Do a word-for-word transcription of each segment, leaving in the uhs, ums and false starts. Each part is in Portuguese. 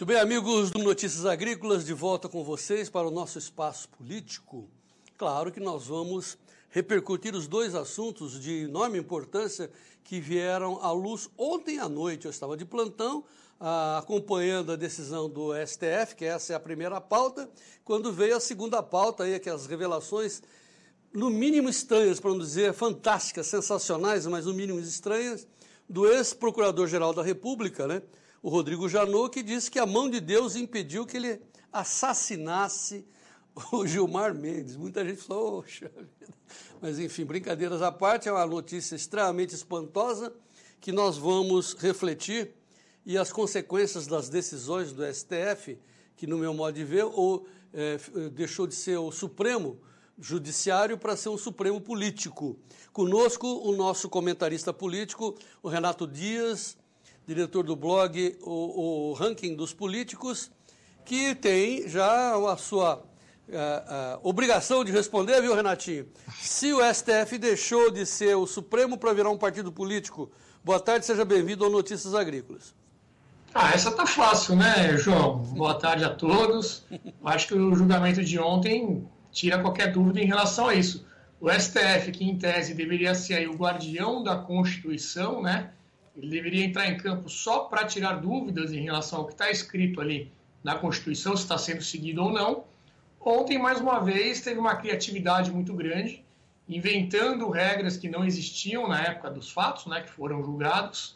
Muito bem, amigos do Notícias Agrícolas, de volta com vocês para o nosso espaço político. Claro que nós vamos repercutir os dois assuntos de enorme importância que vieram à luz ontem à noite. Eu estava de plantão, ah, acompanhando a decisão do S T F, que essa é a primeira pauta, quando veio a segunda pauta, aí, que as revelações, no mínimo estranhas, para não dizer fantásticas, sensacionais, mas no mínimo estranhas, do ex-procurador-geral da República, né? O Rodrigo Janot, que disse que a mão de Deus impediu que ele assassinasse o Gilmar Mendes. Muita gente falou, oxa vida. Mas, enfim, brincadeiras à parte, é uma notícia extremamente espantosa que nós vamos refletir e as consequências das decisões do S T F, que, no meu modo de ver, ou, é, deixou de ser o Supremo Judiciário para ser um Supremo Político. Conosco, o nosso comentarista político, o Renato Dias, diretor do blog o, o Ranking dos Políticos, que tem já a sua a, a obrigação de responder, viu, Renatinho? Se o S T F deixou de ser o Supremo para virar um partido político. Boa tarde, seja bem-vindo ao Notícias Agrícolas. Ah, essa tá fácil, né, João? Boa tarde a todos. Acho que o julgamento de ontem tira qualquer dúvida em relação a isso. O S T F, que em tese deveria ser aí o guardião da Constituição, né? Ele deveria entrar em campo só para tirar dúvidas em relação ao que está escrito ali na Constituição, se está sendo seguido ou não. Ontem, mais uma vez, teve uma criatividade muito grande, inventando regras que não existiam na época dos fatos, né, que foram julgados.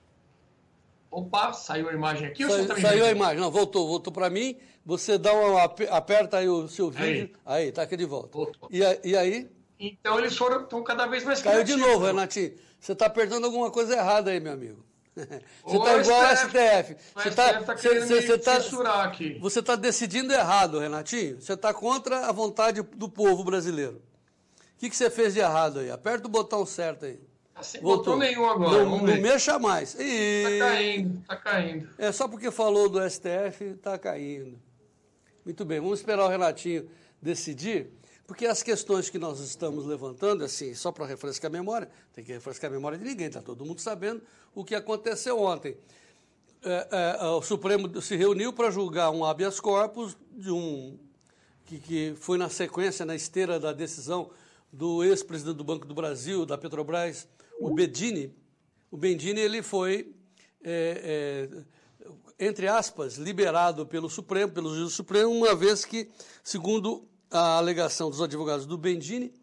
Opa, saiu a imagem aqui? Saiu, ou saiu a imagem, não, voltou, voltou para mim. Você dá uma, aperta aí o seu vídeo. Aí, está aqui de volta. E, e aí? Então, eles foram estão cada vez mais Caiu criativos. de novo, Renatinho. Você está apertando alguma coisa errada aí, meu amigo. Você está igual ao S T F. Você está censurar aqui. Você está decidindo errado, Renatinho. Você está contra a vontade do povo brasileiro. O que, que você fez de errado aí? Aperta o botão certo aí. Sem botão nenhum agora. Não, não mexa mais. E... Está caindo, está caindo. É só porque falou do S T F, está caindo. Muito bem, vamos esperar o Renatinho decidir. Porque as questões que nós estamos levantando, assim, só para refrescar a memória, tem que refrescar a memória de ninguém, está todo mundo sabendo o que aconteceu ontem. É, é, o Supremo se reuniu para julgar um habeas corpus de um, que, que foi na sequência, na esteira da decisão do ex-presidente do Banco do Brasil, da Petrobras, o Bedini. O Bedini, ele foi, é, é, entre aspas, liberado pelo Supremo, pelo juiz do Supremo, uma vez que, segundo a alegação dos advogados do Bedini,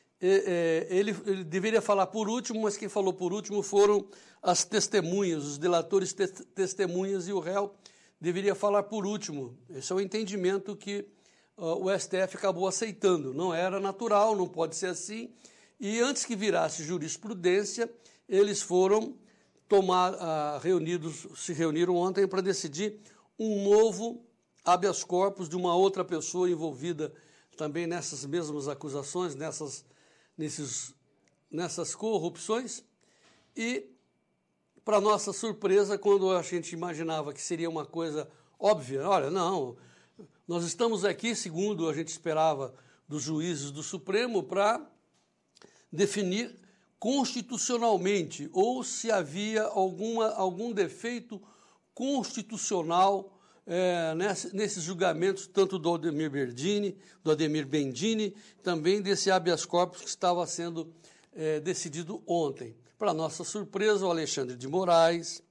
ele, ele deveria falar por último, mas quem falou por último foram as testemunhas, os delatores te, testemunhas, e o réu deveria falar por último. Esse é o entendimento que uh, o S T F acabou aceitando. Não era natural, não pode ser assim. E antes que virasse jurisprudência, eles foram tomar, uh, reunidos, se reuniram ontem para decidir um novo habeas corpus de uma outra pessoa envolvida também nessas mesmas acusações, nessas, nesses, nessas corrupções. E, para nossa surpresa, quando a gente imaginava que seria uma coisa óbvia, olha, não, nós estamos aqui, segundo a gente esperava dos juízes do Supremo, para definir constitucionalmente ou se havia alguma, algum defeito constitucional É, nesse, nesses julgamentos, tanto do Ademir Bendini, do Ademir Bendini, também desse habeas corpus que estava sendo é, decidido ontem. Para nossa surpresa, o Alexandre de Moraes,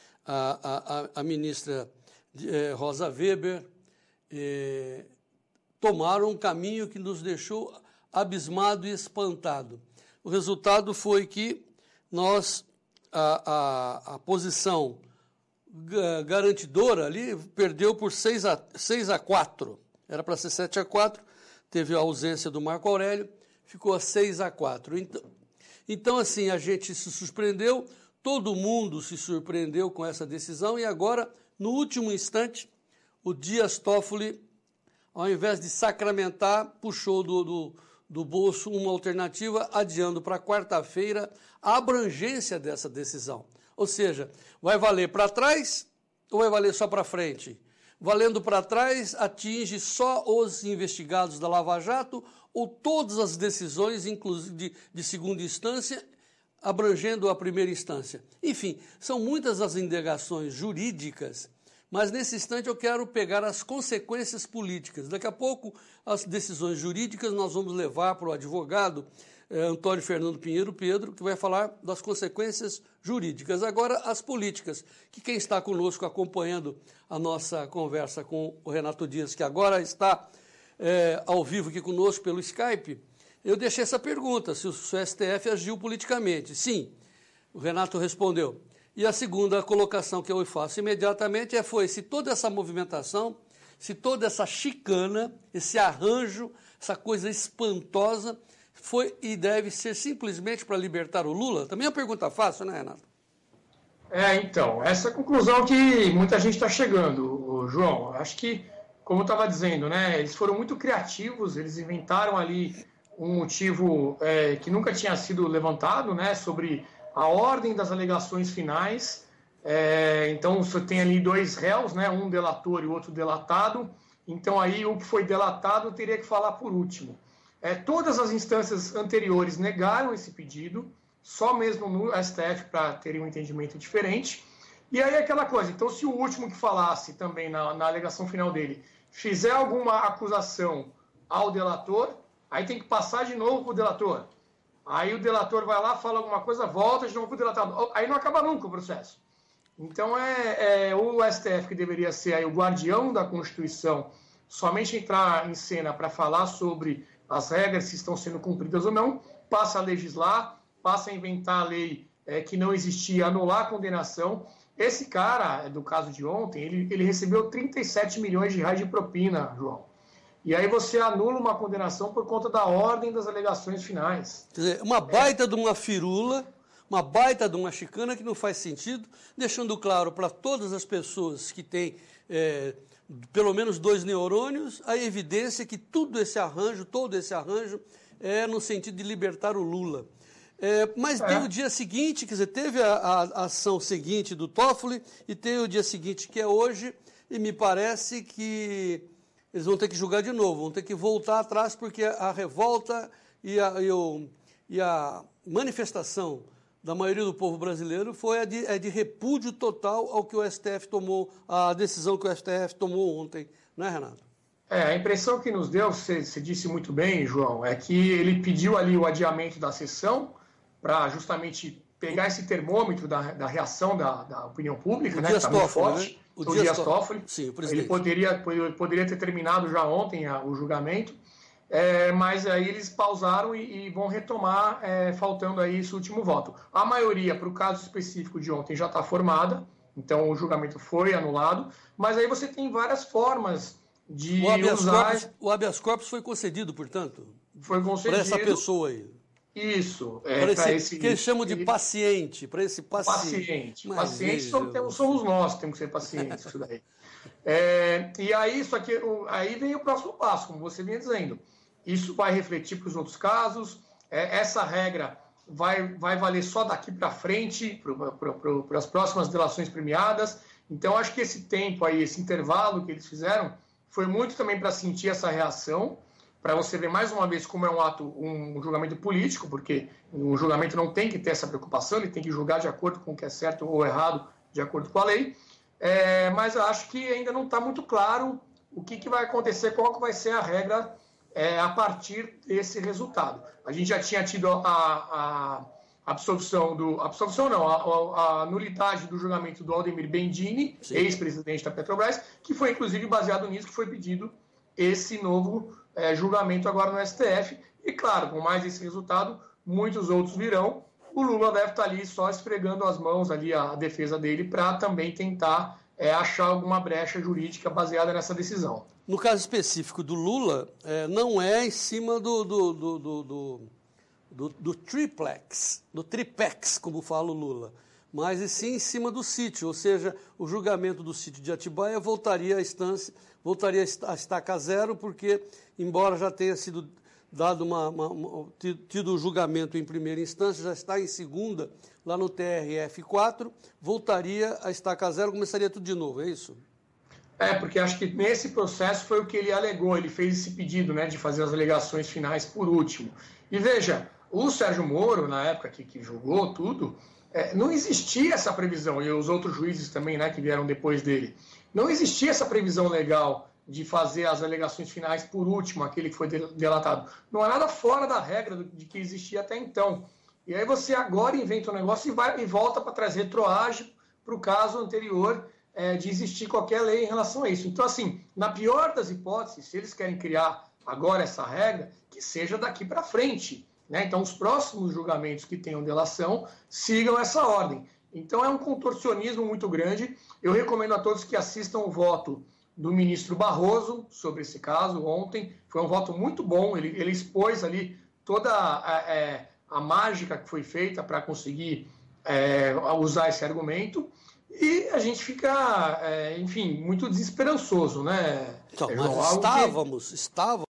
a, a, a ministra é, Rosa Weber, é, tomaram um caminho que nos deixou abismado e espantado. O resultado foi que nós, a, a, a posição garantidora ali perdeu por seis a quatro. Era para ser sete a quatro, teve a ausência do Marco Aurélio, ficou a seis a quatro. Então, então, assim, a gente se surpreendeu, todo mundo se surpreendeu com essa decisão, e agora, no último instante, o Dias Toffoli, ao invés de sacramentar, puxou do, do, do bolso uma alternativa, adiando para quarta-feira a abrangência dessa decisão. Ou seja, vai valer para trás ou vai valer só para frente? Valendo para trás, atinge só os investigados da Lava Jato ou todas as decisões, inclusive de, de segunda instância, abrangendo a primeira instância? Enfim, são muitas as indagações jurídicas Mas nesse instante eu quero pegar as consequências políticas. Daqui a pouco as decisões jurídicas nós vamos levar para o advogado eh, Antônio Fernando Pinheiro Pedro, que vai falar das consequências jurídicas. Agora as políticas, que quem está conosco acompanhando a nossa conversa com o Renato Dias, que agora está eh, ao vivo aqui conosco pelo Skype, eu deixei essa pergunta, se o S T F agiu politicamente. Sim, o Renato respondeu. E a segunda colocação que eu faço imediatamente é, foi se toda essa movimentação, se toda essa chicana, esse arranjo, essa coisa espantosa, foi e deve ser simplesmente para libertar o Lula? Também é uma pergunta fácil, né, Renato? É, então, essa é a conclusão que muita gente está chegando, João. Acho que, como eu estava dizendo, né, eles foram muito criativos, eles inventaram ali um motivo é, que nunca tinha sido levantado, né, sobre a ordem das alegações finais. É, então, você tem ali dois réus, né, um delator e o outro delatado. Então, aí, o que foi delatado teria que falar por último. É, todas as instâncias anteriores negaram esse pedido, só mesmo no S T F para terem um entendimento diferente. E aí, aquela coisa, então, se o último que falasse também na, na alegação final dele fizer alguma acusação ao delator, aí tem que passar de novo para o delator. Aí o delator vai lá, fala alguma coisa, volta de novo para o delatado. Aí não acaba nunca o processo. Então é, é o S T F que deveria ser aí o guardião da Constituição, somente entrar em cena para falar sobre as regras, se estão sendo cumpridas ou não, passa a legislar, passa a inventar a lei é, que não existia, anular a condenação. Esse cara, do caso de ontem, ele, ele recebeu trinta e sete milhões de reais de propina, João. E aí você anula uma condenação por conta da ordem das alegações finais. Quer dizer, uma baita é. de uma firula, uma baita de uma chicana que não faz sentido, deixando claro para todas as pessoas que têm é, pelo menos dois neurônios, a evidência que tudo esse arranjo, todo esse arranjo, é no sentido de libertar o Lula. É, mas é. tem o dia seguinte, quer dizer, teve a, a, a ação seguinte do Toffoli e tem o dia seguinte, que é hoje, e me parece que eles vão ter que julgar de novo, vão ter que voltar atrás, porque a revolta e a, e o, e a manifestação da maioria do povo brasileiro foi a de, é de repúdio total ao que o S T F tomou, a decisão que o S T F tomou ontem, não é, Renato? É, a impressão que nos deu, você, você disse muito bem, João, é que ele pediu ali o adiamento da sessão para justamente pegar esse termômetro da, da reação da, da opinião pública, o né, que está muito forte. Né? O, o Dias, Dias Toffoli, Sim, o ele poderia, poderia ter terminado já ontem a, o julgamento, é, mas aí eles pausaram e, e vão retomar, é, faltando aí esse último voto. A maioria, para o caso específico de ontem, já está formada, então o julgamento foi anulado, mas aí você tem várias formas de o habeas usar... Corpus, o habeas corpus foi concedido, portanto? Foi concedido. Para essa pessoa aí. Isso. É, para esse, para esse, que eles chamam de paciente, para esse paciente. Paciente. Mas pacientes somos, somos nós, temos que ser pacientes, isso daí. É, e aí, isso aqui, aí vem o próximo passo, como você vinha dizendo. Isso vai refletir para os outros casos, é, essa regra vai, vai valer só daqui para frente, para as próximas delações premiadas. Então, acho que esse tempo aí, esse intervalo que eles fizeram, foi muito também para sentir essa reação, para você ver mais uma vez como é um ato, um julgamento político, porque o julgamento não tem que ter essa preocupação, ele tem que julgar de acordo com o que é certo ou errado, de acordo com a lei. É, mas eu acho que ainda não está muito claro o que, que vai acontecer, qual que vai ser a regra é, a partir desse resultado. A gente já tinha tido a, a absolvição do... Absolvição não, a, a nulidade do julgamento do Aldemir Bendini, ex-presidente da Petrobras, que foi inclusive baseado nisso que foi pedido esse novo é, julgamento agora no S T F. E claro, com mais esse resultado, muitos outros virão. O Lula deve estar ali só esfregando as mãos, ali a defesa dele, para também tentar é, achar alguma brecha jurídica baseada nessa decisão. No caso específico do Lula, é, não é em cima do, do, do, do, do, do, do triplex, do tripex, como fala o Lula, mas e sim em cima do sítio, ou seja, o julgamento do sítio de Atibaia voltaria à instância, voltaria a estaca zero, porque, embora já tenha sido dado uma, uma, uma, tido o julgamento em primeira instância, já está em segunda, lá no T R F quatro, voltaria a estaca zero, começaria tudo de novo, é isso? É, porque acho que nesse processo foi o que ele alegou, ele fez esse pedido, né, de fazer as alegações finais por último. E veja, o Sérgio Moro, na época que, que julgou tudo, é, não existia essa previsão, e os outros juízes também, né, que vieram depois dele. não existia essa previsão legal de fazer as alegações finais por último, aquele que foi delatado. Não há nada fora da regra de que existia até então. E aí você agora inventa um negócio e, vai, e volta para trás, retroage para o caso anterior é, de existir qualquer lei em relação a isso. Então, assim, na pior das hipóteses, se eles querem criar agora essa regra, que seja daqui para frente, né? Então, os próximos julgamentos que tenham delação sigam essa ordem. Então, é um contorcionismo muito grande. Eu recomendo a todos que assistam o voto do ministro Barroso sobre esse caso ontem. Foi um voto muito bom, ele, ele expôs ali toda a, a, a mágica que foi feita para conseguir é, usar esse argumento, e a gente fica, é, enfim, muito desesperançoso, né? Então, mas estávamos, que... estávamos.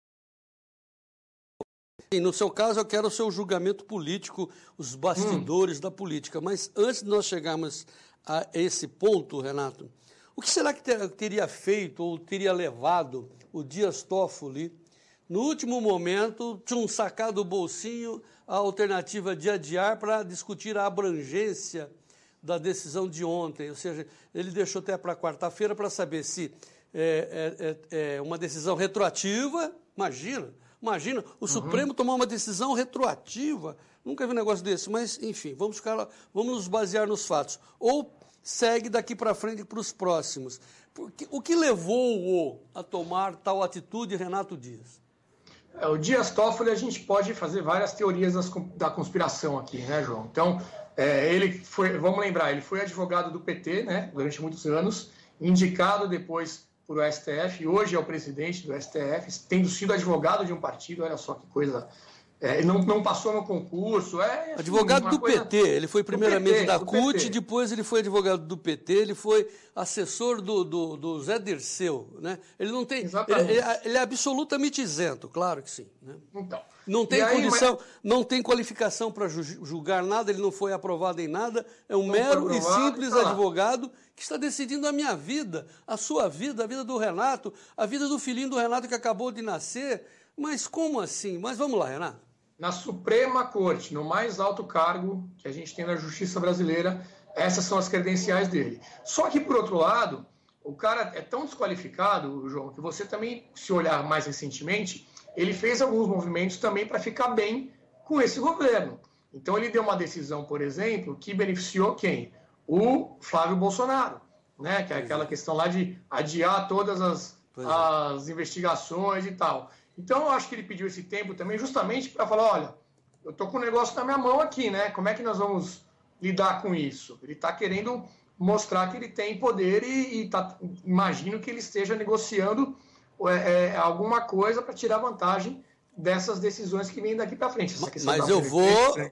No seu caso, eu quero o seu julgamento político, os bastidores hum. da política, mas antes de nós chegarmos a esse ponto, Renato, o que será que ter, teria feito ou teria levado o Dias Toffoli, no último momento, tinham sacado do bolsinho a alternativa de adiar para discutir a abrangência da decisão de ontem? Ou seja, ele deixou até para quarta-feira para saber se é, é, é uma decisão retroativa. Imagina, imagina, o uhum. Supremo tomar uma decisão retroativa. Nunca vi um negócio desse, mas, enfim, vamos, ficar, vamos nos basear nos fatos. Ou segue daqui para frente para os próximos. Porque, o que levou-o a tomar tal atitude, Renato Dias? É, o Dias Toffoli, a gente pode fazer várias teorias das, da conspiração aqui, né, João? Então, é, ele foi, vamos lembrar, ele foi advogado do P T, né, durante muitos anos, indicado depois por o S T F, e hoje é o presidente do S T F, tendo sido advogado de um partido, olha só que coisa... É, não, não passou no concurso. É, enfim, advogado do coisa... P T, ele foi primeiramente P T, da C U T, P T. Depois ele foi advogado do P T, ele foi assessor do, do, do Zé Dirceu, né? Ele não tem, ele, ele é absolutamente isento, claro que sim, né? Então, não tem aí, condição, mas... não tem qualificação para julgar nada, ele não foi aprovado em nada, é um não mero e simples tá advogado que está decidindo a minha vida, a sua vida, a vida do Renato, a vida do filhinho do Renato que acabou de nascer. Mas como assim? Mas vamos lá, Renato. Na Suprema Corte, no mais alto cargo que a gente tem na Justiça brasileira, essas são as credenciais dele. Só que, por outro lado, o cara é tão desqualificado, João, que você também, se olhar mais recentemente, ele fez alguns movimentos também para ficar bem com esse governo. Então, ele deu uma decisão, por exemplo, que beneficiou quem? O Flávio Bolsonaro, né? Que é aquela questão lá de adiar todas as, as investigações e tal. Então, eu acho que ele pediu esse tempo também justamente para falar, olha, eu estou com o negócio na minha mão aqui, né? Como é que nós vamos lidar com isso? Ele está querendo mostrar que ele tem poder e, e tá, imagino que ele esteja negociando é, é, alguma coisa para tirar vantagem dessas decisões que vêm daqui para frente. Essa questão mas da eu vou...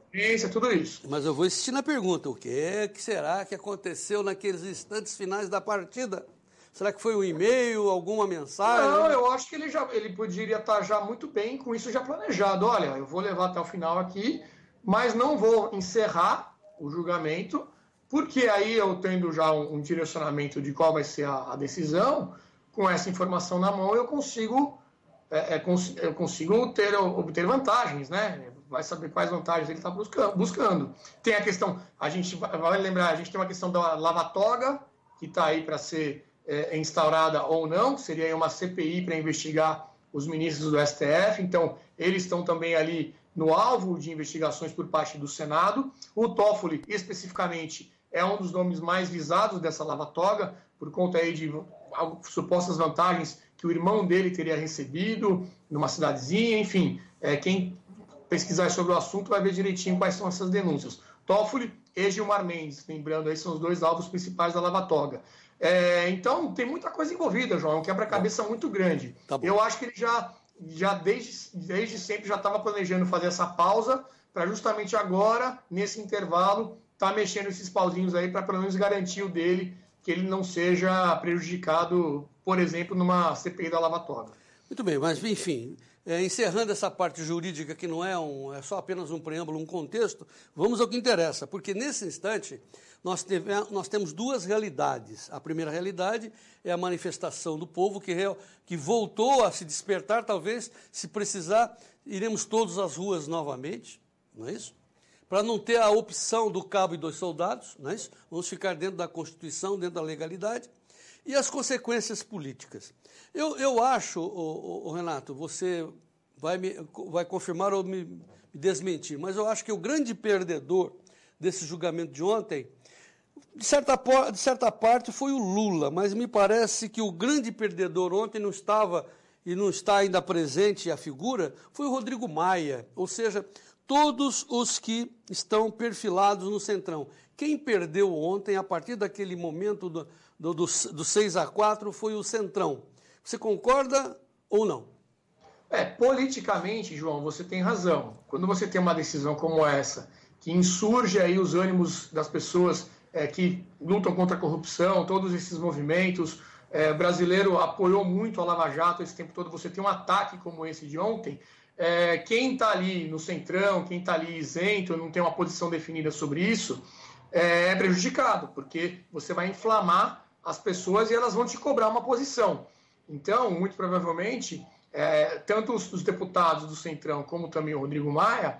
tudo isso. Mas eu vou insistir na pergunta, o que, que será que aconteceu naqueles instantes finais da partida? Será que foi um e-mail, alguma mensagem? Não, eu acho que ele, já, ele poderia estar já muito bem com isso já planejado. Olha, eu vou levar até o final aqui, mas não vou encerrar o julgamento, porque aí eu tendo já um, um direcionamento de qual vai ser a, a decisão, com essa informação na mão eu consigo, é, é, cons, eu consigo ter, obter vantagens, né? Vai saber quais vantagens ele está buscando, buscando. Tem a questão, a gente vai lembrar, a gente tem uma questão da lava-toga, que está aí para ser... É, instaurada ou não, seria uma C P I para investigar os ministros do S T F, então eles estão também ali no alvo de investigações por parte do Senado. O Toffoli, especificamente, é um dos nomes mais visados dessa lava-toga, por conta aí de supostas vantagens que o irmão dele teria recebido numa cidadezinha, enfim, é, quem pesquisar sobre o assunto vai ver direitinho quais são essas denúncias. Toffoli e Gilmar Mendes, lembrando aí, são os dois alvos principais da lava-toga. É, então, tem muita coisa envolvida, João, é um quebra-cabeça muito grande. Tá bom. Eu acho que ele já, já desde, desde sempre já estava planejando fazer essa pausa para justamente agora, nesse intervalo, estar tá mexendo esses pauzinhos aí para pelo menos garantir o dele, que ele não seja prejudicado, por exemplo, numa C P I da lava-toga. Muito bem, mas enfim, é, encerrando essa parte jurídica que não é, um, é só apenas um preâmbulo, um contexto, vamos ao que interessa, porque nesse instante nós, teve, nós temos duas realidades. A primeira realidade é a manifestação do povo que, que voltou a se despertar, talvez, se precisar, iremos todos às ruas novamente, não é isso? Para não ter a opção do cabo e dos soldados, não é isso? Vamos ficar dentro da Constituição, dentro da legalidade. e as consequências políticas. Eu, eu acho, ô, ô, Renato, você vai, me, vai confirmar ou me, me desmentir, mas eu acho que o grande perdedor desse julgamento de ontem, de certa, de certa parte, foi o Lula, mas me parece que o grande perdedor ontem não estava, e não está ainda presente a figura, foi o Rodrigo Maia, ou seja, todos os que estão perfilados no Centrão. Quem perdeu ontem, a partir daquele momento do, do, do, do seis a quatro, foi o Centrão. Você concorda ou não? É, politicamente, João, você tem razão. Quando você tem uma decisão como essa, que insurge aí os ânimos das pessoas é, que lutam contra a corrupção, todos esses movimentos, é, o brasileiro apoiou muito a Lava Jato esse tempo todo, você tem um ataque como esse de ontem, é, quem está ali no Centrão, quem está ali isento, não tem uma posição definida sobre isso, é, é prejudicado, porque você vai inflamar as pessoas e elas vão te cobrar uma posição. Então, muito provavelmente, é, tanto os, os deputados do Centrão como também o Rodrigo Maia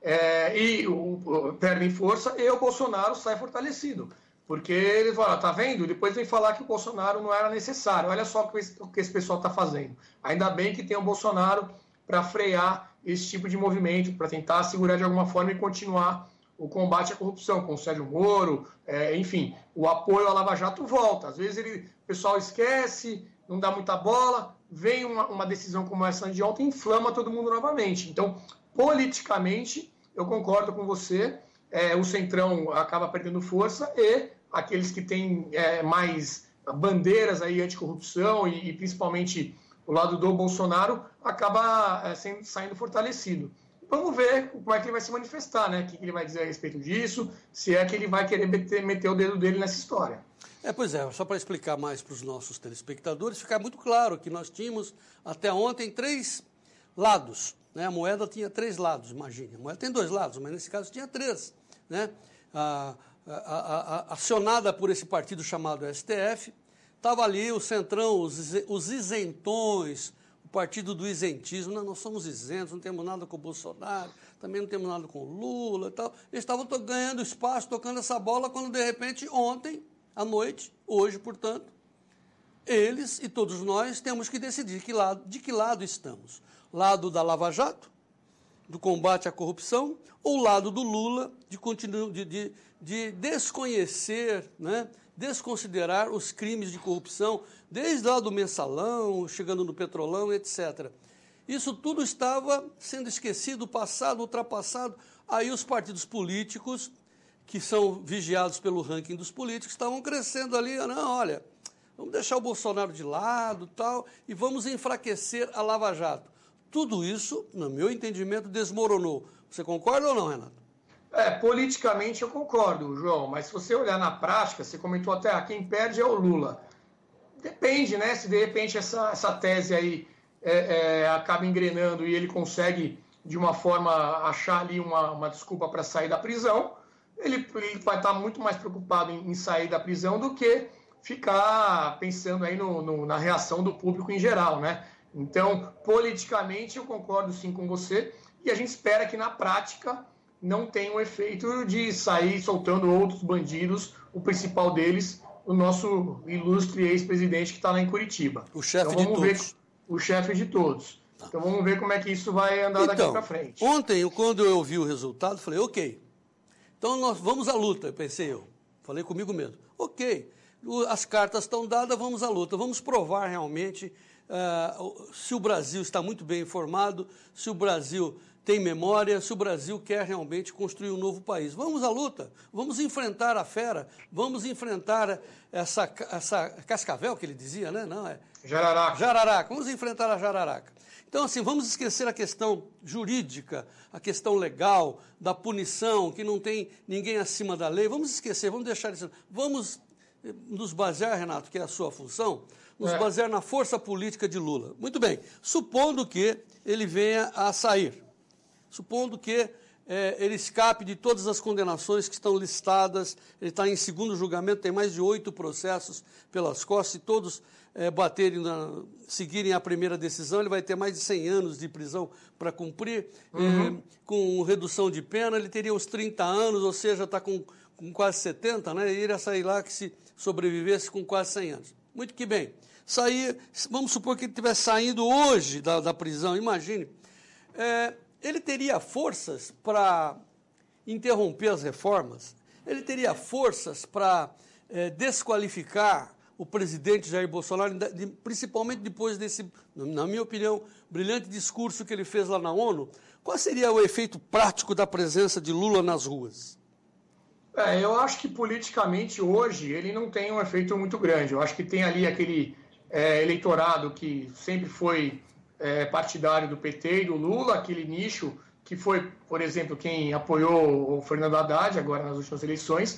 é, e o, o, perdem força e o Bolsonaro sai fortalecido. Porque ele fala, tá vendo? Depois vem falar que o Bolsonaro não era necessário. Olha só o que esse, o que esse pessoal está fazendo. Ainda bem que tem o Bolsonaro para frear esse tipo de movimento, para tentar segurar de alguma forma e continuar o combate à corrupção, com o Sérgio Moro, é, enfim, o apoio à Lava Jato volta. Às vezes ele, o pessoal esquece, não dá muita bola, vem uma, uma decisão como essa de ontem e inflama todo mundo novamente. Então, politicamente, eu concordo com você, é, o Centrão acaba perdendo força e aqueles que têm é, mais bandeiras aí anticorrupção e, e principalmente o lado do Bolsonaro acaba é, sendo, saindo fortalecido. Vamos ver como é que ele vai se manifestar, né? O que ele vai dizer a respeito disso, se é que ele vai querer meter, meter o dedo dele nessa história. É, pois é, só para explicar mais para os nossos telespectadores, ficar muito claro que nós tínhamos até ontem três lados, né? A moeda tinha três lados, imagine. A moeda tem dois lados, mas nesse caso tinha três, né? A, a, a, a, acionada por esse partido chamado S T F, estava ali o Centrão, os, os isentões, o partido do isentismo, não, nós somos isentos, não temos nada com o Bolsonaro, também não temos nada com o Lula e tal. Eles estavam ganhando espaço, tocando essa bola, quando de repente, ontem, à noite, hoje, portanto, eles e todos nós temos que decidir que lado, de que lado estamos. Lado da Lava Jato, do combate à corrupção, ou lado do Lula, de, continu, de, de, de desconhecer, né, desconsiderar os crimes de corrupção, desde lá do Mensalão, chegando no Petrolão, etcétera. Isso tudo estava sendo esquecido, passado, ultrapassado. Aí os partidos políticos, que são vigiados pelo ranking dos políticos, estavam crescendo ali. Não, olha, vamos deixar o Bolsonaro de lado tal, e vamos enfraquecer a Lava Jato. Tudo isso, no meu entendimento, desmoronou. Você concorda ou não, Renato? É, politicamente eu concordo, João, mas se você olhar na prática, você comentou até, ah, quem perde é o Lula. Depende, né? Se de repente essa, essa tese aí é, é, acaba engrenando e ele consegue, de uma forma, achar ali uma, uma desculpa para sair da prisão, ele, ele vai estar muito mais preocupado em, em sair da prisão do que ficar pensando aí no, no, na reação do público em geral, né? Então, politicamente, eu concordo sim com você e a gente espera que na prática não tenha o efeito de sair soltando outros bandidos, o principal deles, o nosso ilustre ex-presidente que está lá em Curitiba. O chefe então, de todos. Ver, o chefe de todos. Tá. Então vamos ver como é que isso vai andar então, daqui para frente. Ontem, quando eu vi o resultado, falei, ok, então nós vamos à luta, pensei eu. Falei comigo mesmo, ok, as cartas estão dadas, vamos à luta, vamos provar realmente uh, se o Brasil está muito bem informado, se o Brasil tem memória, se o Brasil quer realmente construir um novo país. Vamos à luta, vamos enfrentar a fera, vamos enfrentar essa, essa cascavel que ele dizia, né? Não, é Jararaca. Jararaca, vamos enfrentar a jararaca. Então, assim, vamos esquecer a questão jurídica, a questão legal, da punição, que não tem ninguém acima da lei, vamos esquecer, vamos deixar isso. Vamos nos basear, Renato, que é a sua função, nos é. basear na força política de Lula. Muito bem, supondo que ele venha a sair. Supondo que é, ele escape de todas as condenações que estão listadas, ele está em segundo julgamento, tem mais de oito processos pelas costas, se todos é, baterem na, seguirem a primeira decisão, ele vai ter mais de cem anos de prisão para cumprir, uhum. é, com redução de pena, ele teria uns trinta anos, ou seja, está com, com quase setenta, né? E ele ia sair lá que se sobrevivesse com quase cem anos. Muito que bem. Sair, vamos supor que ele estivesse saindo hoje da, da prisão, imagine. É, ele teria forças para interromper as reformas? Ele teria forças para é, desqualificar o presidente Jair Bolsonaro, principalmente depois desse, na minha opinião, brilhante discurso que ele fez lá na ONU? Qual seria o efeito prático da presença de Lula nas ruas? É, eu acho que politicamente hoje ele não tem um efeito muito grande. Eu acho que tem ali aquele é, eleitorado que sempre foi é, partidário do P T e do Lula, aquele nicho que foi, por exemplo, quem apoiou o Fernando Haddad agora nas últimas eleições,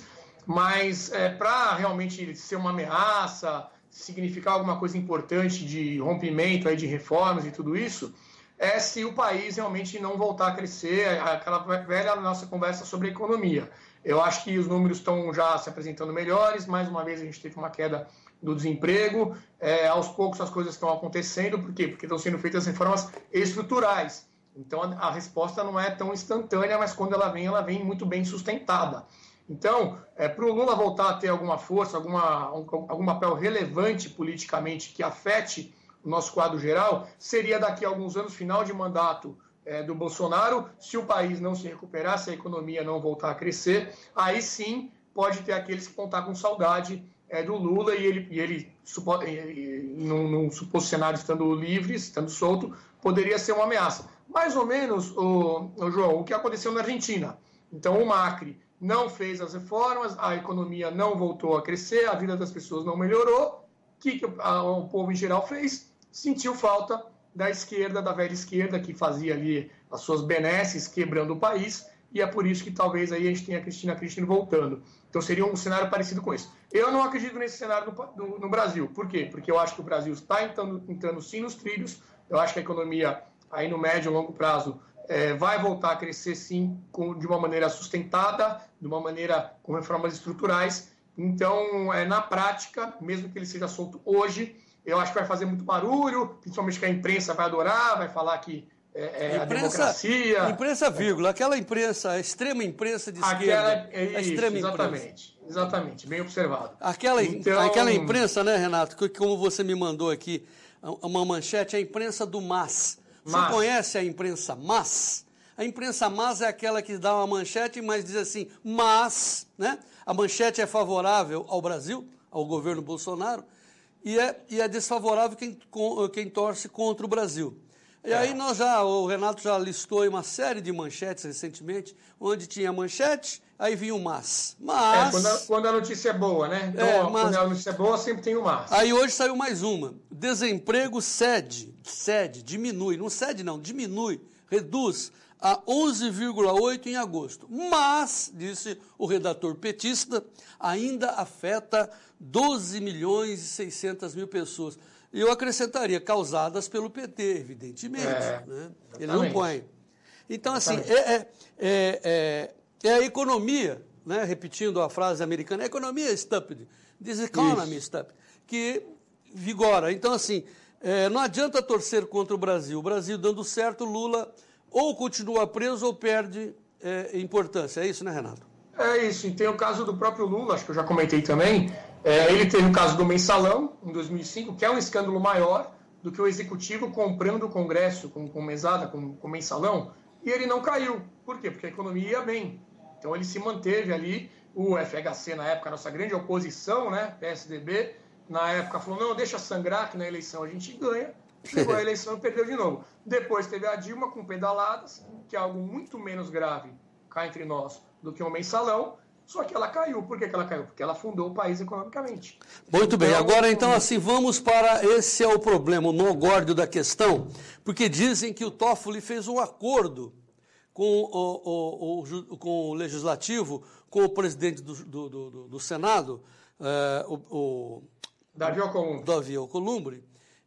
mas é, para realmente ser uma ameaça, significar alguma coisa importante de rompimento aí de reformas e tudo isso, é se o país realmente não voltar a crescer, aquela velha nossa conversa sobre a economia. Eu acho que os números estão já se apresentando melhores, mais uma vez a gente teve uma queda do desemprego, é, aos poucos as coisas estão acontecendo, por quê? Porque estão sendo feitas reformas estruturais. Então a, a resposta não é tão instantânea, mas quando ela vem, ela vem muito bem sustentada. Então, é, para o Lula voltar a ter alguma força, alguma, um, algum papel relevante politicamente que afete o nosso quadro geral, seria daqui a alguns anos, final de mandato é, do Bolsonaro, se o país não se recuperar, se a economia não voltar a crescer, aí sim pode ter aqueles que vão estar com saudade é, do Lula e ele, e ele supo, e, e, num, num suposto cenário estando livre, estando solto, poderia ser uma ameaça. Mais ou menos, o, o João, o que aconteceu na Argentina. Então, o Macri não fez as reformas, a economia não voltou a crescer, a vida das pessoas não melhorou. O que, que a, o povo em geral fez? Sentiu falta da esquerda, da velha esquerda, que fazia ali as suas benesses, quebrando o país, e é por isso que talvez aí a gente tenha a Cristina Kirchner voltando. Então seria um cenário parecido com esse. Eu não acredito nesse cenário no, no, no Brasil. Por quê? Porque eu acho que o Brasil está entrando, entrando sim nos trilhos, eu acho que a economia aí no médio e longo prazo É, vai voltar a crescer, sim, com, de uma maneira sustentada, de uma maneira com reformas estruturais. Então, é, na prática, mesmo que ele seja solto hoje, eu acho que vai fazer muito barulho, principalmente que a imprensa vai adorar, vai falar que é, é a, imprensa, a democracia... Imprensa, vírgula, aquela imprensa, a extrema imprensa de esquerda. Aquela, é isso, a extrema exatamente, imprensa. Exatamente, bem observado. Aquela, então, aquela imprensa, né, Renato, que como você me mandou aqui, uma manchete, a imprensa do MAS. Você mas. conhece a imprensa mas? A imprensa mas é aquela que dá uma manchete, mas diz assim, mas, né? A manchete é favorável ao Brasil, ao governo Bolsonaro, e é, e é desfavorável quem, quem torce contra o Brasil. E é. aí nós já, o Renato já listou uma série de manchetes recentemente, onde tinha manchete, aí vinha o mas. Mas... É, quando, a, quando a notícia é boa, né? Então, é, mas, quando a notícia é boa, sempre tem o mas. Aí hoje saiu mais uma. Desemprego cede, cede, diminui. Não cede não, diminui, reduz a onze vírgula oito em agosto. Mas, disse o redator petista, ainda afeta doze milhões e seiscentas mil pessoas. E eu acrescentaria, causadas pelo P T, evidentemente. É, né? Ele não põe. Então, assim, é, é, é, é, é a economia, né? Repetindo a frase americana, a economia é stupid, this economy is stupid, que vigora. Então, assim, é, não adianta torcer contra o Brasil. O Brasil dando certo, Lula ou continua preso ou perde é, importância. É isso, né, Renato? É isso. E tem o caso do próprio Lula, acho que eu já comentei também. É, ele teve o caso do mensalão, em dois mil e cinco, que é um escândalo maior do que o executivo comprando o Congresso com, com mesada, com, com mensalão, e ele não caiu. Por quê? Porque a economia ia bem. Então ele se manteve ali, o F H C na época, a nossa grande oposição, né, P S D B, na época falou, não, deixa sangrar que na eleição a gente ganha, chegou a eleição e perdeu de novo. Depois teve a Dilma com pedaladas, que é algo muito menos grave, cá entre nós, do que um mensalão, só que ela caiu. Por que que ela caiu? Porque ela fundou o país economicamente. Muito bem. Agora, então, assim, vamos para... Esse é o problema, o mogórdio da questão, porque dizem que o Toffoli fez um acordo com o, o, o, com o Legislativo, com o presidente do, do, do, do Senado, é, o, o Davi Alcolumbre. Davi Alcolumbre,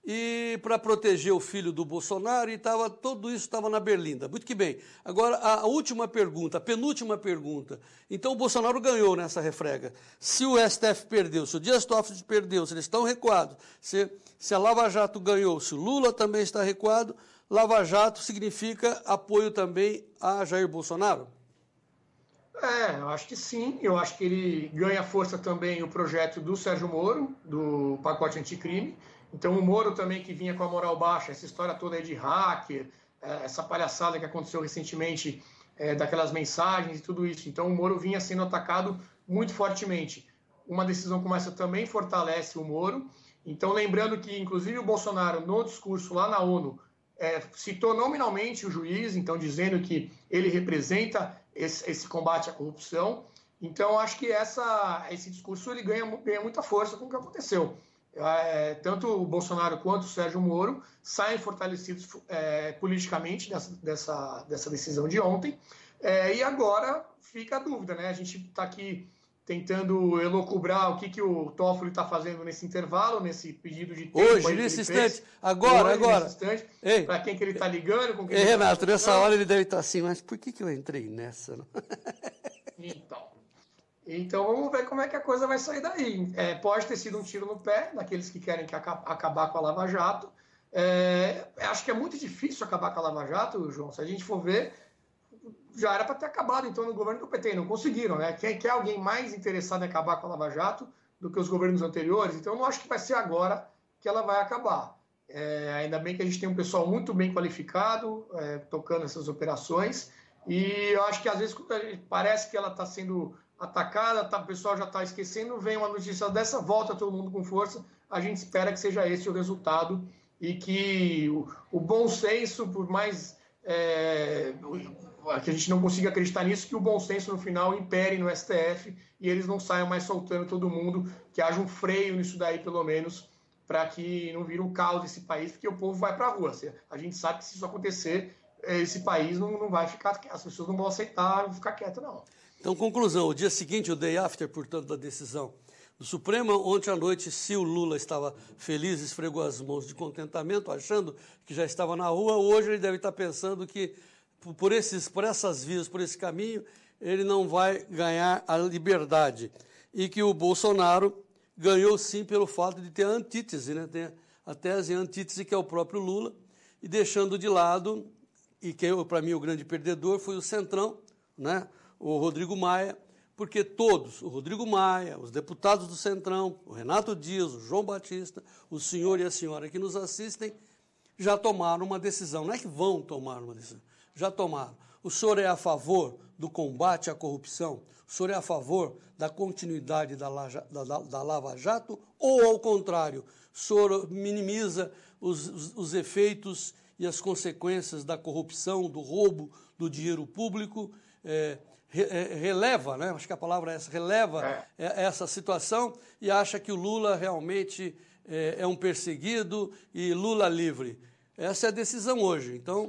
e para proteger o filho do Bolsonaro, e tava, tudo isso estava na berlinda. Muito que bem. Agora, a última pergunta, a penúltima pergunta. Então, o Bolsonaro ganhou nessa refrega. Se o S T F perdeu, se o Dias Toffoli perdeu, se eles estão recuados, se, se a Lava Jato ganhou, se o Lula também está recuado, Lava Jato significa apoio também a Jair Bolsonaro? É, eu acho que sim. Eu acho que ele ganha força também o projeto do Sérgio Moro, do pacote anticrime. Então, o Moro também, que vinha com a moral baixa, essa história toda aí de hacker, essa palhaçada que aconteceu recentemente, é, daquelas mensagens e tudo isso. Então, o Moro vinha sendo atacado muito fortemente. Uma decisão como essa também fortalece o Moro. Então, lembrando que, inclusive, o Bolsonaro, no discurso lá na ONU, é, citou nominalmente o juiz, então, dizendo que ele representa esse, esse combate à corrupção. Então, acho que essa, esse discurso ele ganha, ganha muita força com o que aconteceu. É, tanto o Bolsonaro quanto o Sérgio Moro saem fortalecidos é, politicamente dessa, dessa, dessa decisão de ontem. É, e agora fica a dúvida, né? A gente está aqui tentando elocubrar o que, que o Toffoli está fazendo nesse intervalo, nesse pedido de tempo. Hoje, nesse instante, agora, Hoje, agora. Para quem que ele está ligando, com quem Ei, ele Renato, tá nessa hora ele deve estar assim, mas por que, que eu entrei nessa? Então, então, vamos ver como é que a coisa vai sair daí. É, pode ter sido um tiro no pé daqueles que querem que aca- acabar com a Lava Jato. É, acho que é muito difícil acabar com a Lava Jato, João. Se a gente for ver, já era para ter acabado, então, no governo do P T. Não conseguiram, né? Quem quer alguém mais interessado em acabar com a Lava Jato do que os governos anteriores? Então, eu não acho que vai ser agora que ela vai acabar. É, ainda bem que a gente tem um pessoal muito bem qualificado é, tocando essas operações. E eu acho que, às vezes, parece que ela está sendo atacada, tá, o pessoal já está esquecendo, vem uma notícia dessa, volta todo mundo com força. A gente espera que seja esse o resultado e que o, o bom senso, por mais é, que a gente não consiga acreditar nisso, que o bom senso no final impere no S T F e eles não saiam mais soltando todo mundo, que haja um freio nisso daí, pelo menos, para que não vire um caos esse país, porque o povo vai para a rua. A gente sabe que se isso acontecer, esse país não, não vai ficar, as pessoas não vão aceitar ficar quietas, não. Então, conclusão, o dia seguinte, o day after, portanto, da decisão do Supremo, ontem à noite, se o Lula estava feliz, esfregou as mãos de contentamento, achando que já estava na rua, hoje ele deve estar pensando que por, esses, por essas vias, por esse caminho, ele não vai ganhar a liberdade. E que o Bolsonaro ganhou sim pelo fato de ter a antítese, né? Tem a tese e a antítese, que é o próprio Lula, e deixando de lado, e que para mim o grande perdedor foi o Centrão, né? O Rodrigo Maia, porque todos, o Rodrigo Maia, os deputados do Centrão, o Renato Dias, o João Batista, o senhor e a senhora que nos assistem, já tomaram uma decisão. Não é que vão tomar uma decisão, já tomaram. O senhor é a favor do combate à corrupção? O senhor é a favor da continuidade da, da, da, da Lava Jato? Ou, ao contrário, o senhor minimiza os, os, os efeitos e as consequências da corrupção, do roubo do dinheiro público, é, releva, né? Acho que a palavra é essa, releva é. essa situação e acha que o Lula realmente é, é um perseguido e Lula livre. Essa é a decisão hoje. Então,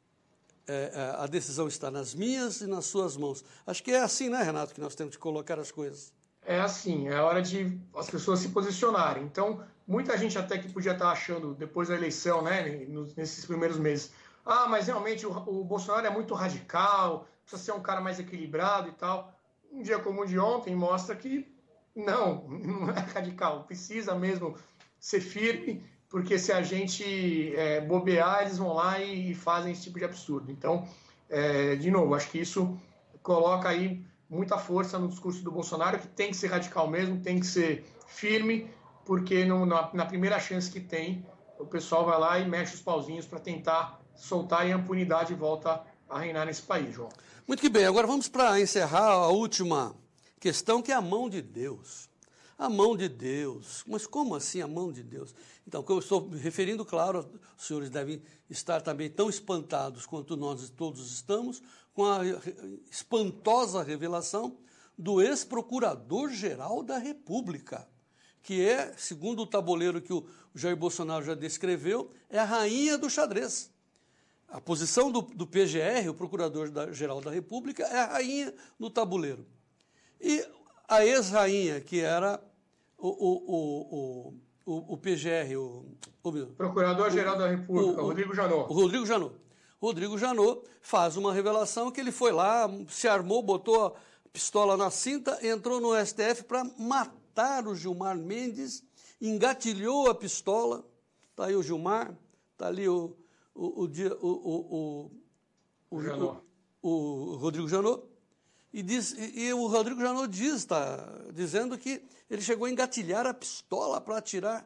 é, a decisão está nas minhas e nas suas mãos. Acho que é assim, né, Renato, que nós temos que colocar as coisas. É assim, é hora de as pessoas se posicionarem. Então, muita gente até que podia estar achando, depois da eleição, né, nesses primeiros meses, ah, mas realmente o, o Bolsonaro é muito radical, precisa ser um cara mais equilibrado e tal. Um dia como o de ontem mostra que não, não é radical. Precisa mesmo ser firme, porque se a gente é, bobear, eles vão lá e, e fazem esse tipo de absurdo. Então, é, de novo, acho que isso coloca aí muita força no discurso do Bolsonaro, que tem que ser radical mesmo, tem que ser firme, porque no, na, na primeira chance que tem, o pessoal vai lá e mexe os pauzinhos para tentar soltar e a impunidade volta a reinar nesse país, João. Muito que bem, agora vamos para encerrar a última questão, que é a mão de Deus. A mão de Deus. Mas como assim a mão de Deus? Então, que eu estou me referindo, claro, os senhores devem estar também tão espantados quanto nós todos estamos, com a espantosa revelação do ex-procurador-geral da República, que é, segundo o tabuleiro que o Jair Bolsonaro já descreveu, é a rainha do xadrez. A posição do, do P G R, o Procurador-Geral da República, é a rainha no tabuleiro. E a ex-rainha, que era o, o, o, o, o P G R, o... o Procurador-Geral da República, o, Rodrigo Janot. O Rodrigo Janot. Rodrigo Janot faz uma revelação que ele foi lá, se armou, botou a pistola na cinta, entrou no S T F para matar o Gilmar Mendes, engatilhou a pistola. Está aí o Gilmar, está ali o... O, o, o, o, o, o, o Rodrigo Janot, E, diz, e, e o Rodrigo Janot diz, está dizendo que ele chegou a engatilhar a pistola para atirar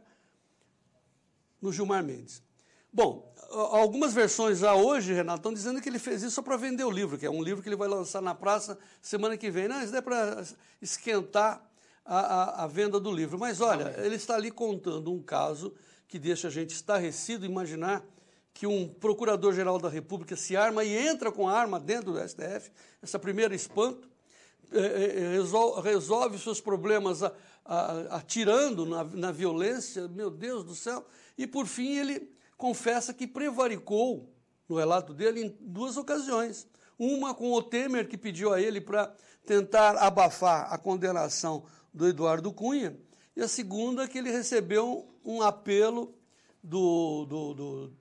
no Gilmar Mendes. Bom, algumas versões já hoje, Renato, estão dizendo que ele fez isso só para vender o livro, que é um livro que ele vai lançar na praça semana que vem. Não, isso é para esquentar a, a, a venda do livro. Mas, olha, ele está ali contando um caso que deixa a gente estarrecido imaginar que um procurador-geral da República se arma e entra com a arma dentro do S T F, essa primeira espanto, é, é, resolve, resolve seus problemas a, a, atirando na, na violência, meu Deus do céu, e por fim ele confessa que prevaricou, no relato dele, em duas ocasiões. Uma com o Temer, que pediu a ele para tentar abafar a condenação do Eduardo Cunha, e a segunda que ele recebeu um apelo do... do, do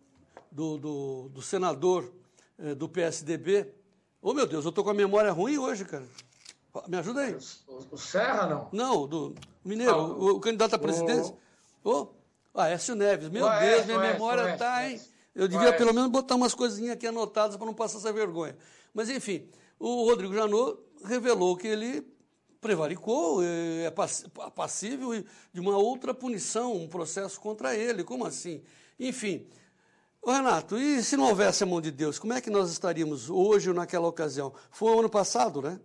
Do, do, do senador eh, do P S D B. Ô, oh, meu Deus, eu estou com a memória ruim hoje, cara. Me ajuda aí. O, o Serra, não? Não, do Mineiro, ah, o, o candidato à presidência. Ô, oh, ah, Aécio Neves. Meu Oeste, Deus, minha Oeste, memória Oeste, está, hein? Oeste. Eu devia Oeste. pelo menos botar umas coisinhas aqui anotadas para não passar essa vergonha. Mas, enfim, o Rodrigo Janot revelou que ele prevaricou, é passível de uma outra punição, um processo contra ele. Como assim? Enfim... Ô, Renato, e se não houvesse a mão de Deus, como é que nós estaríamos hoje ou naquela ocasião? Foi o ano passado, né?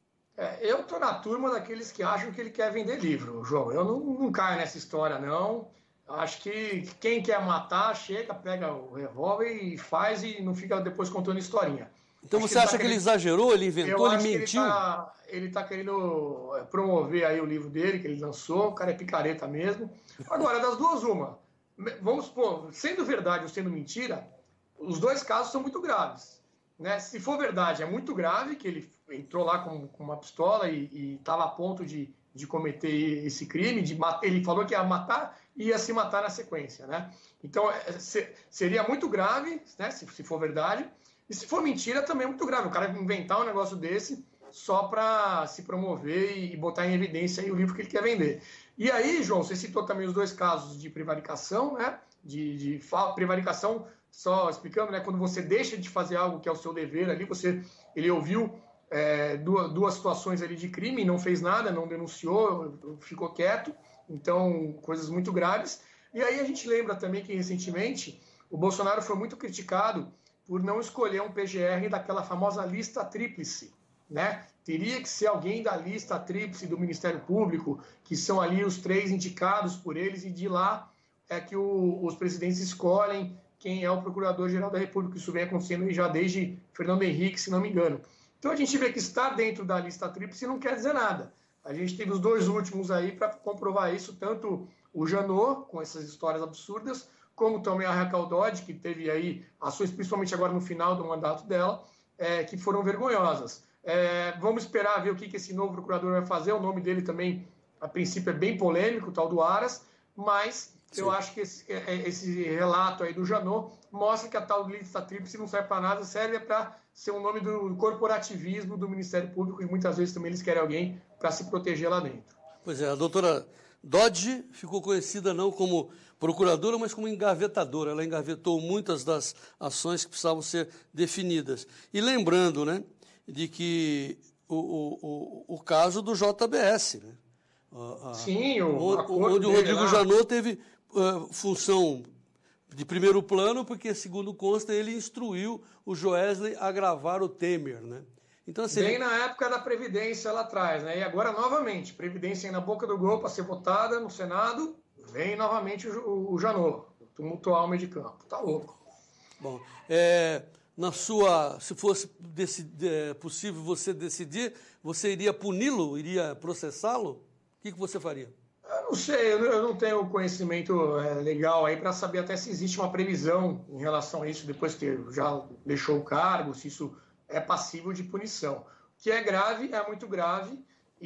É, eu estou na turma daqueles que acham que ele quer vender livro, João. Eu não, não caio nessa história, não. Acho que quem quer matar, chega, pega o revólver e faz e não fica depois contando historinha. Então acho você que acha tá que querendo... ele exagerou, ele inventou, eu ele mentiu? Ele está tá querendo promover aí o livro dele, que ele lançou, o cara é picareta mesmo. Agora, das duas, uma. Vamos supor, sendo verdade ou sendo mentira, os dois casos são muito graves. Né? Se for verdade, é muito grave que ele entrou lá com, com uma pistola e estava a ponto de, de cometer esse crime, de matar, ele falou que ia matar e ia se matar na sequência. Né? Então, é, se, seria muito grave, né, se, se for verdade, e se for mentira, também é muito grave. O cara inventar um negócio desse só para se promover e, e botar em evidência aí o livro que ele quer vender. E aí, João, você citou também os dois casos de prevaricação, né? De, de prevaricação, só explicando, né? Quando você deixa de fazer algo que é o seu dever ali, você, ele ouviu é, duas, duas situações ali de crime, não fez nada, não denunciou, ficou quieto, então coisas muito graves. E aí a gente lembra também que recentemente o Bolsonaro foi muito criticado por não escolher um P G R daquela famosa lista tríplice, né? Teria que ser alguém da lista tríplice do Ministério Público, que são ali os três indicados por eles, e de lá é que o, os presidentes escolhem quem é o Procurador-Geral da República. Isso vem acontecendo já desde Fernando Henrique, se não me engano. Então a gente vê que estar dentro da lista tríplice não quer dizer nada. A gente teve os dois últimos aí para comprovar isso, tanto o Janot, com essas histórias absurdas, como também a Raquel Dodge, que teve aí ações, principalmente agora no final do mandato dela, é, que foram vergonhosas. É, vamos esperar ver o que, que esse novo procurador vai fazer. O nome dele também, a princípio, é bem polêmico, o tal do Aras, mas Sim. eu acho que esse, esse relato aí do Janot mostra que a tal lista tríplice não serve para nada, serve para ser um nome do corporativismo do Ministério Público, e muitas vezes também eles querem alguém para se proteger lá dentro. Pois é, a doutora Dodge ficou conhecida não como procuradora, mas como engavetadora. Ela engavetou muitas das ações que precisavam ser definidas. E lembrando, né, de que o, o, o, o caso do J B S, né? A, a, Sim, o onde o Rodrigo lá. Janot teve uh, função de primeiro plano, porque, segundo consta, ele instruiu o Joesley a gravar o Temer, né? Então, assim, bem na época da Previdência lá atrás, né? E agora, novamente, Previdência aí na boca do gol para ser votada no Senado, vem novamente o, o, o Janot, tumultuar o meio de campo. Tá louco. Bom, é... Na sua, se fosse decid, é, possível você decidir, você iria puni-lo, iria processá-lo? O que, que você faria? Eu não sei, eu não tenho conhecimento é, legal aí para saber até se existe uma previsão em relação a isso, depois que já deixou o cargo, se isso é passível de punição. O que é grave, é muito grave,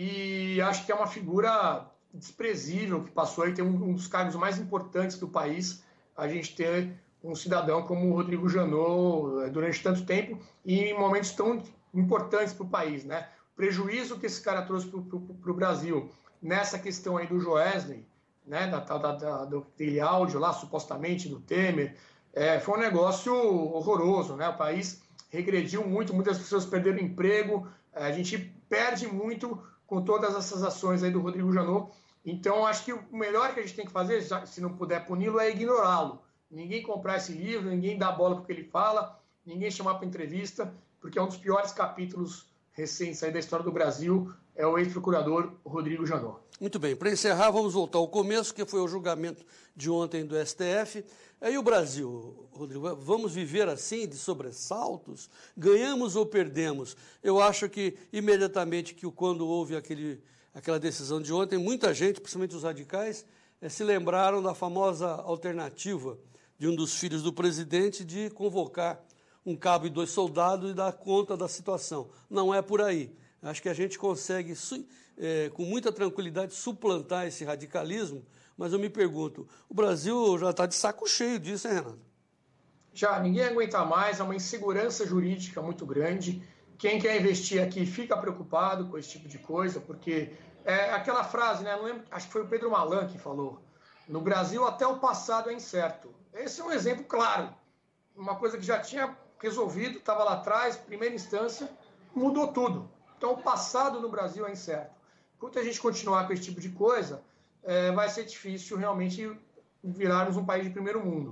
e acho que é uma figura desprezível que passou aí, tem um, um dos cargos mais importantes do país, a gente ter um cidadão como o Rodrigo Janot durante tanto tempo e em momentos tão importantes para o país, né? O prejuízo que esse cara trouxe para o Brasil nessa questão aí do Joesley, né? Da, da, da, do aquele áudio lá, supostamente, do Temer, é, foi um negócio horroroso, né? O país regrediu muito, muitas pessoas perderam emprego, a gente perde muito com todas essas ações aí do Rodrigo Janot. Então, acho que o melhor que a gente tem que fazer, se não puder puni-lo, é ignorá-lo. Ninguém comprar esse livro, ninguém dar bola para o que ele fala, ninguém chamar para entrevista, porque é um dos piores capítulos recentes aí da história do Brasil, é o ex-procurador Rodrigo Janot. Muito bem, para encerrar, vamos voltar ao começo, que foi o julgamento de ontem do S T F. Aí o Brasil, Rodrigo, vamos viver assim, de sobressaltos? Ganhamos ou perdemos? Eu acho que, imediatamente, que quando houve aquele, aquela decisão de ontem, muita gente, principalmente os radicais, eh, se lembraram da famosa alternativa de um dos filhos do presidente de convocar um cabo e dois soldados e dar conta da situação. Não é por aí. Acho que a gente consegue, é, com muita tranquilidade, suplantar esse radicalismo, mas eu me pergunto, o Brasil já está de saco cheio disso, hein, Renato? Já, ninguém aguenta mais, é uma insegurança jurídica muito grande. Quem quer investir aqui fica preocupado com esse tipo de coisa, porque é aquela frase, né? Não lembro, acho que foi o Pedro Malan que falou, no Brasil até o passado é incerto. Esse é um exemplo claro, uma coisa que já tinha resolvido, estava lá atrás, primeira instância, mudou tudo. Então, o passado no Brasil é incerto. Enquanto a gente continuar com esse tipo de coisa, é, vai ser difícil realmente virarmos um país de primeiro mundo.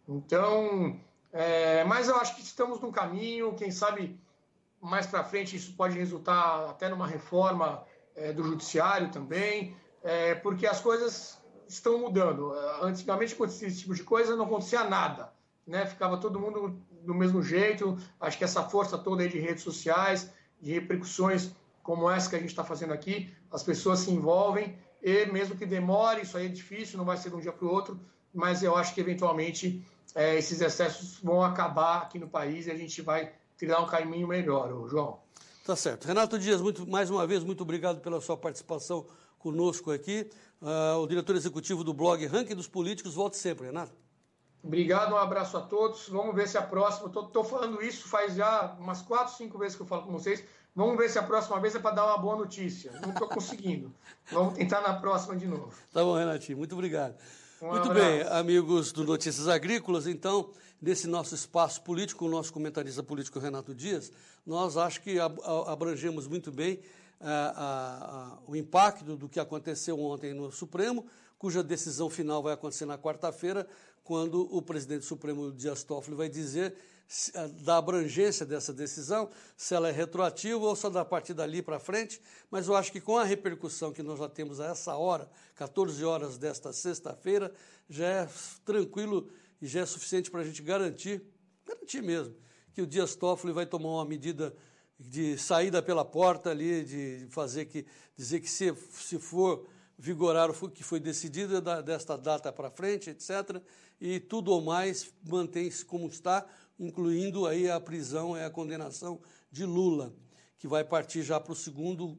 Então, é, mas eu acho que estamos num caminho, quem sabe mais para frente isso pode resultar até numa reforma é, do judiciário também, é, porque as coisas estão mudando. Antigamente, acontecia esse tipo de coisa, não acontecia nada, né? Ficava todo mundo do mesmo jeito. Acho que essa força toda aí de redes sociais, de repercussões como essa que a gente está fazendo aqui, as pessoas se envolvem, e mesmo que demore, isso aí é difícil, não vai ser de um dia para o outro, mas eu acho que eventualmente é, esses excessos vão acabar aqui no país e a gente vai trilhar um caminho melhor, João. Tá certo. Renato Dias, muito, mais uma vez, muito obrigado pela sua participação conosco aqui. Uh, o diretor executivo do blog Ranking dos Políticos, volte sempre, Renato. Obrigado, um abraço a todos. Vamos ver se a próxima... Estou falando isso faz já umas quatro, cinco vezes que eu falo com vocês. Vamos ver se a próxima vez é para dar uma boa notícia. Não estou conseguindo. Vamos tentar na próxima de novo. Tá bom, Renatinho. Muito obrigado. Um Muito abraço. bem, amigos do Notícias Agrícolas, então, nesse nosso espaço político, o nosso comentarista político Renato Dias, nós acho que abrangemos muito bem a, a, a, o impacto do que aconteceu ontem no Supremo, cuja decisão final vai acontecer na quarta-feira, quando o presidente Supremo Dias Toffoli vai dizer se, da abrangência dessa decisão, se ela é retroativa ou só da partir dali para frente, mas eu acho que com a repercussão que nós já temos a essa hora, quatorze horas desta sexta-feira, já é tranquilo e já é suficiente para a gente garantir, garantir mesmo, que o Dias Toffoli vai tomar uma medida de saída pela porta ali, de fazer que, dizer que se, se for vigorar o que foi decidido desta data para frente, etcétera, e tudo ou mais mantém-se como está, incluindo aí a prisão e a condenação de Lula, que vai partir já para o segundo,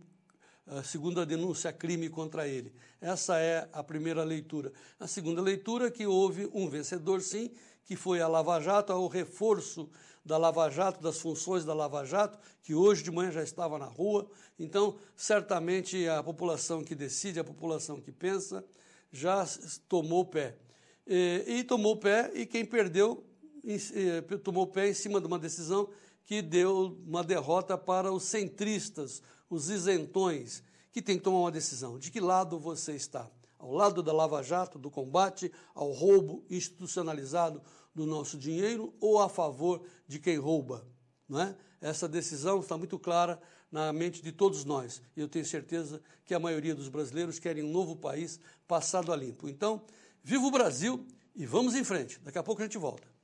a segunda denúncia crime contra ele. Essa é a primeira leitura. A segunda leitura é que houve um vencedor, sim, que foi a Lava Jato, o reforço da Lava Jato, das funções da Lava Jato, que hoje de manhã já estava na rua. Então, certamente, a população que decide, a população que pensa, já tomou pé. E, e tomou pé, e quem perdeu, tomou pé em cima de uma decisão que deu uma derrota para os centristas, os isentões, que tem que tomar uma decisão. De que lado você está? Ao lado da Lava Jato, do combate ao roubo institucionalizado do nosso dinheiro, ou a favor de quem rouba? Não é? Essa decisão está muito clara na mente de todos nós. E eu tenho certeza que a maioria dos brasileiros querem um novo país passado a limpo. Então, viva o Brasil e vamos em frente. Daqui a pouco a gente volta.